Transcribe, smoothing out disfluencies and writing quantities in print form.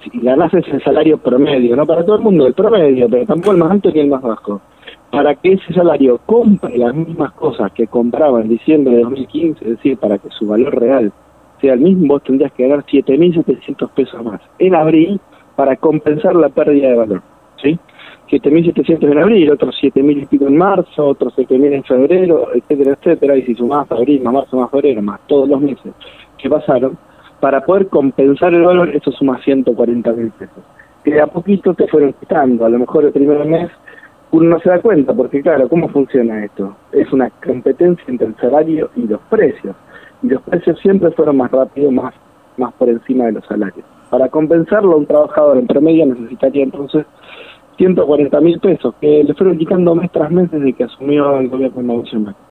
si ganás ese salario promedio, no para todo el mundo, el promedio, pero tampoco el más alto ni el más bajo, para que ese salario compre las mismas cosas que compraba en diciembre de 2015, es decir, para que su valor real sea el mismo, vos tendrías que ganar 7.700 pesos más en abril para compensar la pérdida de valor, ¿sí? 7.700 en abril, otros 7.000 y pico en marzo, otros 7.000 en febrero, etcétera, etcétera, y si sumás abril, más marzo, más febrero, más todos los meses que pasaron, para poder compensar el valor, eso suma 140.000 pesos, que de a poquito te fueron quitando. A lo mejor el primer mes uno no se da cuenta, porque claro, ¿cómo funciona esto? Es una competencia entre el salario y los precios siempre fueron más rápidos, más por encima de los salarios. Para compensarlo, un trabajador en promedio necesitaría entonces 140.000 pesos, que le fueron quitando mes tras mes desde que asumió el gobierno de Mauricio Macri.